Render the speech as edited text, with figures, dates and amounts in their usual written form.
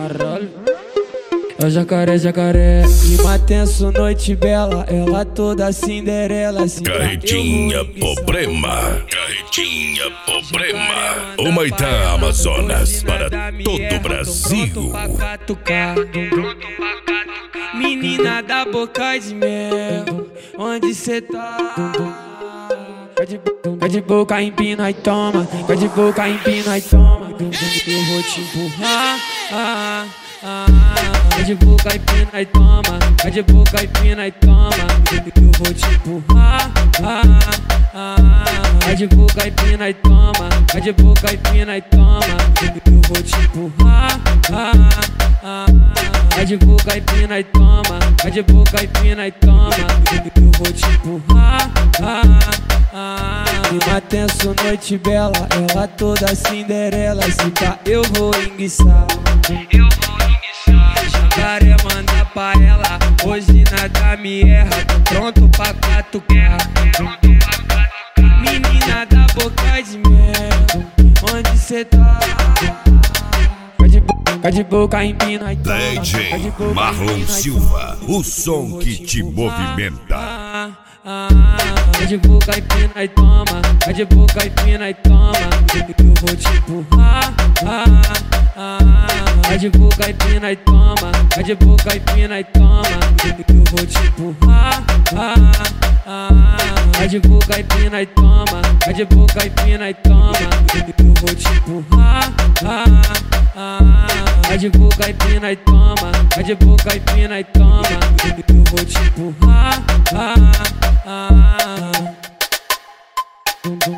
Caralho. É jacaré, jacaré, clima tenso, noite bela, ela toda Cinderela. Carretinha problema, carretinha problema. O Maitá Amazonas para todo o Brasil. Menina da boca de mel, onde cê tá? Vai de boca, empina e toma. Vai de boca, empina e toma. Eu vou te empurrar. Vai de boca, empina e toma. Vai de boca, empina e toma. Eu vou te empurrar. Vai de boca, empina e toma. Vai de boca, empina e toma. Eu vou te empurrar. Vai de boca, empina e toma. Vai de boca, empina e toma. Eu vou te empurrar. Clima tenso, noite bela, ela toda Cinderela. Se pá, eu vou enguiçar. Jacaré manda pra ela, hoje nada me erra. Tô pronto pra catucar. Menina da boca de mel, onde cê tá? Vai de boca, empina e toma. DJ Marlon Silva, o som que te movimenta. Vai de boca, empina e toma. Vai de boca, empina e toma. Eu vou te empurrar. Vai de boca, empina e toma. Vai de boca, empina e toma. Eu vou te empurrar. Vai de boca, empina e toma. Vai de boca, empina e toma. Eu vou te empurrar. Vai de boca, empina e toma. Vai de boca, empina e toma. Eu vou te empurrar.